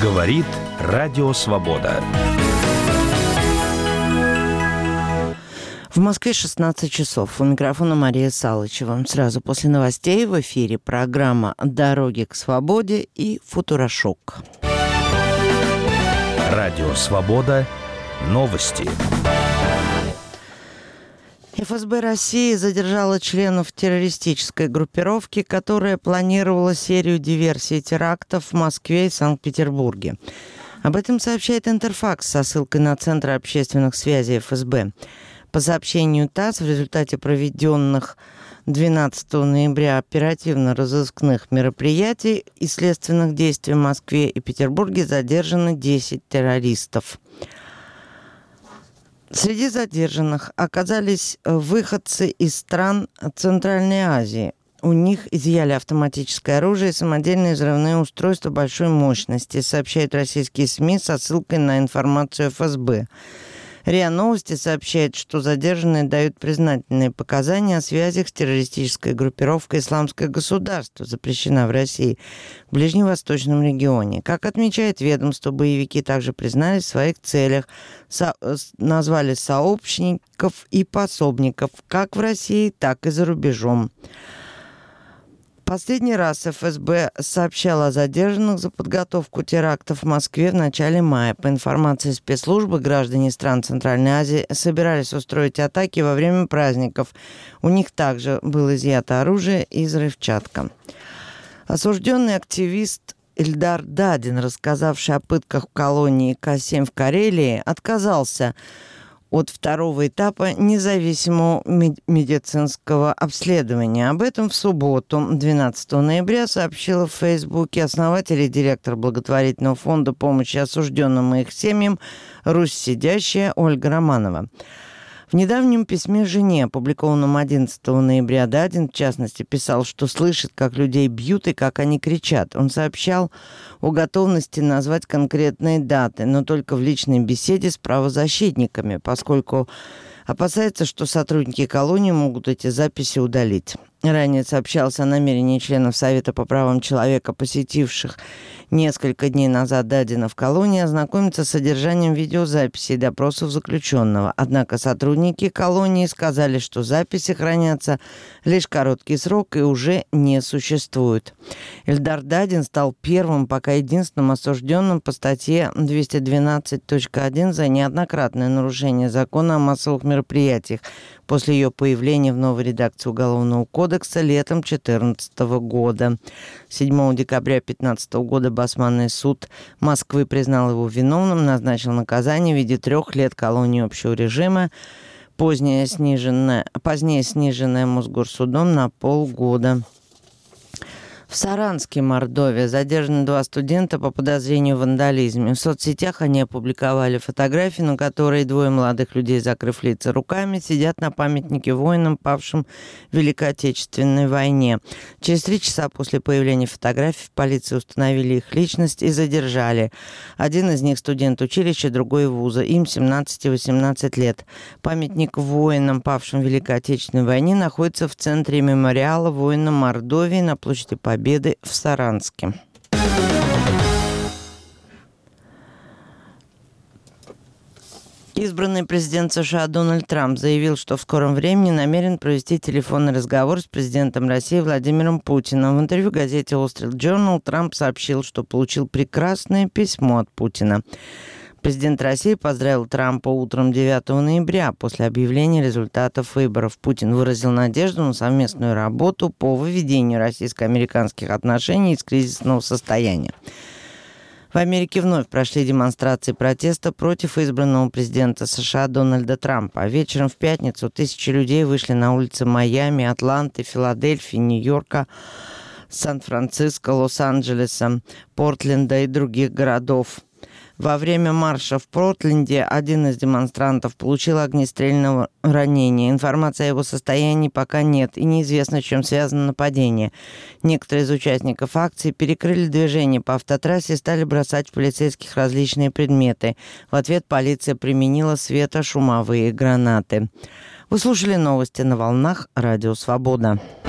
Говорит Радио Свобода. В Москве 16 часов. У микрофона Мария Салычева. Сразу после новостей в эфире программа «Дороги к свободе» и «Футурошок». Радио Свобода. Новости. ФСБ России задержала членов террористической группировки, которая планировала серию диверсий и терактов в Москве и Санкт-Петербурге. Об этом сообщает Интерфакс со ссылкой на Центр общественных связей ФСБ. По сообщению ТАСС, в результате проведенных 12 ноября оперативно-розыскных мероприятий и следственных действий в Москве и Петербурге задержаны 10 террористов. Среди задержанных оказались выходцы из стран Центральной Азии. У них изъяли автоматическое оружие и самодельные взрывные устройства большой мощности, сообщают российские СМИ со ссылкой на информацию ФСБ. РИА Новости сообщает, что задержанные дают признательные показания о связях с террористической группировкой «Исламское государство», запрещена в России, в Ближневосточном регионе. Как отмечает ведомство, боевики также признались в своих целях, назвали сообщников и пособников как в России, так и за рубежом. Последний раз ФСБ сообщал о задержанных за подготовку терактов в Москве в начале мая. По информации спецслужбы, граждане стран Центральной Азии собирались устроить атаки во время праздников. У них также было изъято оружие и взрывчатка. Осужденный активист Ильдар Дадин, рассказавший о пытках в колонии К-7 в Карелии, отказался от второго этапа независимого медицинского обследования. Об этом в субботу, 12 ноября, сообщила в Фейсбуке основатель и директор благотворительного фонда помощи осужденным и их семьям «Русь сидящая» Ольга Романова. В недавнем письме жене, опубликованном 11 ноября, Дадин, в частности, писал, что слышит, как людей бьют и как они кричат. Он сообщал о готовности назвать конкретные даты, но только в личной беседе с правозащитниками, поскольку опасается, что сотрудники колонии могут эти записи удалить. Ранее сообщалось о намерении членов Совета по правам человека, посетивших несколько дней назад Дадина в колонии, ознакомиться с содержанием видеозаписей и допросов заключенного. Однако сотрудники колонии сказали, что записи хранятся лишь короткий срок и уже не существуют. Ильдар Дадин стал первым, пока единственным осужденным по статье 212.1 за неоднократное нарушение закона о массовых мероприятиях после ее появления в новой редакции Уголовного кодекса летом 2014 года. 7 декабря 2015 года Басманный суд Москвы признал его виновным, назначил наказание в виде 3 лет колонии общего режима, позднее сниженное Мосгорсудом на полгода. В Саранске, Мордовия, задержаны 2 студента по подозрению в вандализме. В соцсетях они опубликовали фотографии, на которой 2 молодых людей, закрыв лица руками, сидят на памятнике воинам, павшим в Великой Отечественной войне. Через 3 часа после появления фотографий в полиции установили их личность и задержали. Один из них студент училища, другой вуза. Им 17 и 18 лет. Памятник воинам, павшим в Великой Отечественной войне, находится в центре мемориала воинам Мордовии на площади Победы в Саранске. Избранный президент США Дональд Трамп заявил, что в скором времени намерен провести телефонный разговор с президентом России Владимиром Путиным. В интервью газете Wall Street Journal Трамп сообщил, что получил прекрасное письмо от Путина. Президент России поздравил Трампа утром 9 ноября после объявления результатов выборов. Путин выразил надежду на совместную работу по выведению российско-американских отношений из кризисного состояния. В Америке вновь прошли демонстрации протеста против избранного президента США Дональда Трампа. Вечером в пятницу тысячи людей вышли на улицы Майами, Атланты, Филадельфии, Нью-Йорка, Сан-Франциско, Лос-Анджелеса, Портленда и других городов. Во время марша в Портленде один из демонстрантов получил огнестрельное ранение. Информации о его состоянии пока нет, и неизвестно, с чем связано нападение. Некоторые из участников акции перекрыли движение по автотрассе и стали бросать в полицейских различные предметы. В ответ полиция применила светошумовые гранаты. Вы слушали новости на волнах Радио Свобода.